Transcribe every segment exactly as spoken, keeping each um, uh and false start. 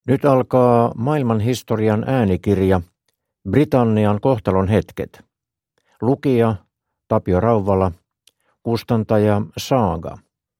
Nyt alkaa maailman historian äänikirja Britannian kohtalon hetket. Lukija Tapio Rauvala, kustantaja Saaga.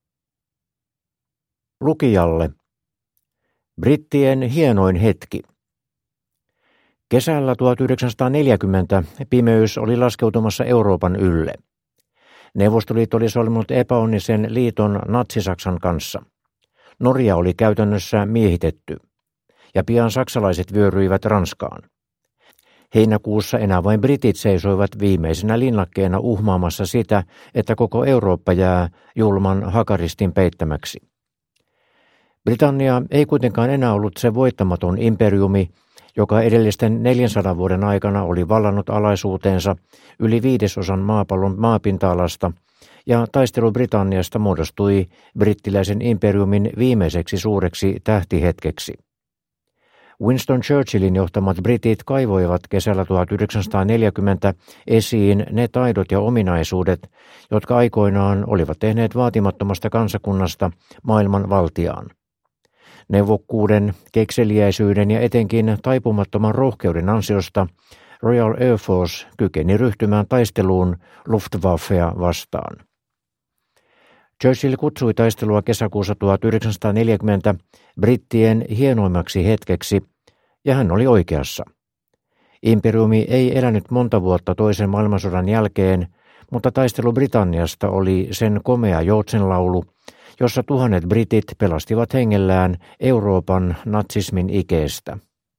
Lukijalle. Brittien hienoin hetki. Kesällä tuhatyhdeksänsataaneljäkymmentä pimeys oli laskeutumassa Euroopan ylle. Neuvostoliitto oli solminut epäonnisen liiton Natsi-Saksan kanssa. Norja oli käytännössä miehitetty, ja pian saksalaiset vyöryivät Ranskaan. Heinäkuussa enää vain britit seisoivat viimeisenä linnakkeena uhmaamassa sitä, että koko Eurooppa jää julman hakaristin peittämäksi. Britannia ei kuitenkaan enää ollut se voittamaton imperiumi, joka edellisten neljänsadan vuoden aikana oli vallannut alaisuuteensa yli viidesosan maapallon maapinta-alasta, ja taistelu Britanniasta muodostui brittiläisen imperiumin viimeiseksi suureksi tähtihetkeksi. Winston Churchillin johtamat britit kaivoivat kesällä tuhatyhdeksänsataaneljäkymmentä esiin ne taidot ja ominaisuudet, jotka aikoinaan olivat tehneet vaatimattomasta kansakunnasta maailman valtiaan. Neuvokkuuden, kekseliäisyyden ja etenkin taipumattoman rohkeuden ansiosta Royal Air Force kykeni ryhtymään taisteluun Luftwaffea vastaan. Churchill kutsui taistelua kesäkuussa tuhatyhdeksänsataaneljäkymmentä brittien hienoimmaksi hetkeksi, ja hän oli oikeassa. Imperiumi ei elänyt monta vuotta toisen maailmansodan jälkeen, mutta taistelu Britanniasta oli sen komea joutsenlaulu, jossa tuhannet britit pelastivat hengellään Euroopan natsismin ikeestä.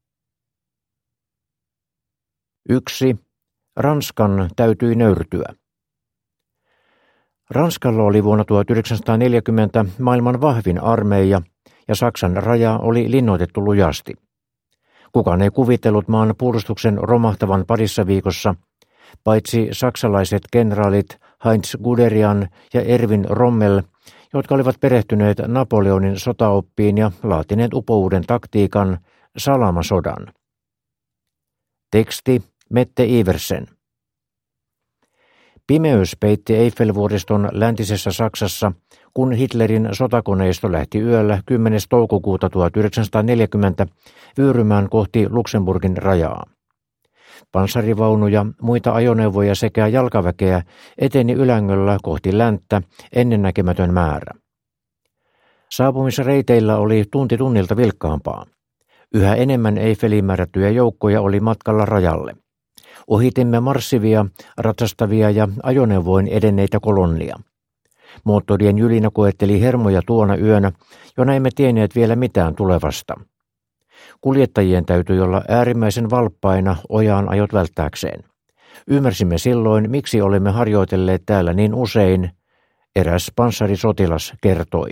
yksi. Ranskan täytyi nöyrtyä. Ranskalla oli vuonna tuhatyhdeksänsataaneljäkymmentä maailman vahvin armeija, ja Saksan raja oli linnoitettu lujasti. Kukaan ei kuvitellut maan puolustuksen romahtavan parissa viikossa, paitsi saksalaiset kenraalit Heinz Guderian ja Erwin Rommel, jotka olivat perehtyneet Napoleonin sotaoppiin ja laatineet upouuden taktiikan salamasodan. Teksti Mette Iversen. Pimeys peitti Eiffelvuoriston läntisessä Saksassa, kun Hitlerin sotakoneisto lähti yöllä kymmenes toukokuuta tuhatyhdeksänsataaneljäkymmentä vyörymään kohti Luxemburgin rajaa. Panssarivaunuja, muita ajoneuvoja sekä jalkaväkeä eteni Ylängöllä kohti länttä ennennäkemätön määrä. Saapumisreiteillä oli tunti tunnilta vilkkaampaa. Yhä enemmän Eiffeliin määrättyjä joukkoja oli matkalla rajalle. Ohitimme marssivia, ratsastavia ja ajoneuvoin edenneitä kolonnia. Moottorien jylinä koetteli hermoja tuona yönä, jona emme tienneet vielä mitään tulevasta. Kuljettajien täytyi olla äärimmäisen valppaina ojaan ajot välttääkseen. Ymmärsimme silloin, miksi olemme harjoitelleet täällä niin usein, eräs panssarisotilas kertoi.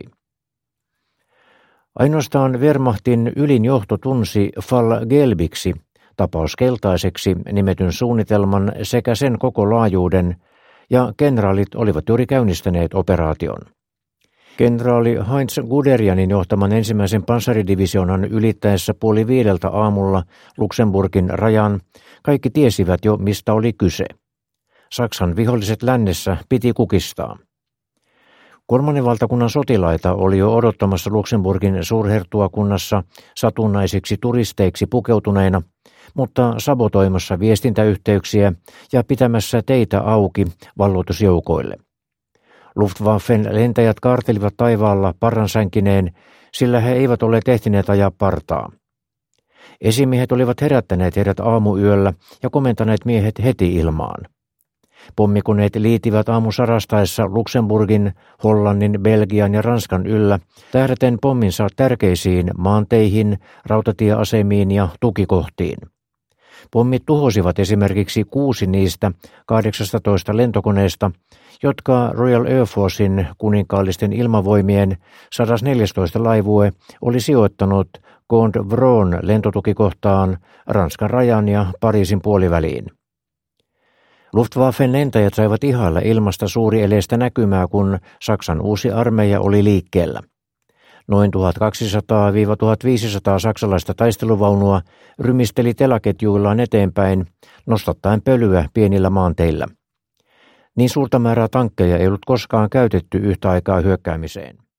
Ainoastaan Wehrmachtin ylin johto tunsi Fall Gelbiksi, tapaus keltaiseksi nimetyn suunnitelman sekä sen koko laajuuden, ja kenraalit olivat juuri käynnistäneet operaation. Kenraali Heinz Guderianin johtaman ensimmäisen panssaridivisionan ylittäessä puoli viideltä aamulla Luxemburgin rajan kaikki tiesivät jo, mistä oli kyse. Saksan viholliset lännessä piti kukistaa. Kolmannen valtakunnan sotilaita oli jo odottamassa Luxemburgin suurherttuakunnassa satunnaisiksi turisteiksi pukeutuneina, mutta sabotoimassa viestintäyhteyksiä ja pitämässä teitä auki valloitusjoukoille. Luftwaffen lentäjät kaartelivat taivaalla parransänkineen, sillä he eivät ole ehtineet ajaa partaa. Esimiehet olivat herättäneet heidät aamuyöllä ja komentaneet miehet heti ilmaan. Pommikoneet liitivät aamusarastaessa Luxemburgin, Hollannin, Belgian ja Ranskan yllä tähdäten pomminsa tärkeisiin maanteihin, rautatieasemiin ja tukikohtiin. Pommit tuhosivat esimerkiksi kuusi niistä kahdeksastatoista lentokoneesta, jotka Royal Air Forcein kuninkaallisten ilmavoimien sata neljätoista laivue oli sijoittanut Gondvron lentotukikohtaan Ranskan rajan ja Pariisin puoliväliin. Luftwaffen lentäjät saivat ihailla ilmasta suurieleistä näkymää, kun Saksan uusi armeija oli liikkeellä. Noin tuhatkaksisataa tuhatviisisataa saksalaista taisteluvaunua rymisteli telaketjuillaan eteenpäin, nostattaen pölyä pienillä maanteillä. Niin suurta määrää tankkeja ei ollut koskaan käytetty yhtä aikaa hyökkäämiseen.